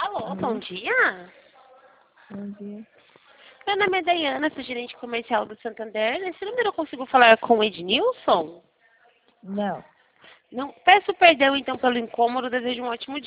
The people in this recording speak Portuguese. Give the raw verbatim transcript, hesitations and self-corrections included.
Alô, bom Alô? dia. Bom dia. Meu nome é Dayana, sou gerente comercial do Santander. Nesse número eu consigo falar com o Ednilson? Não. Não. Peço perdão, então, pelo incômodo. Desejo um ótimo dia.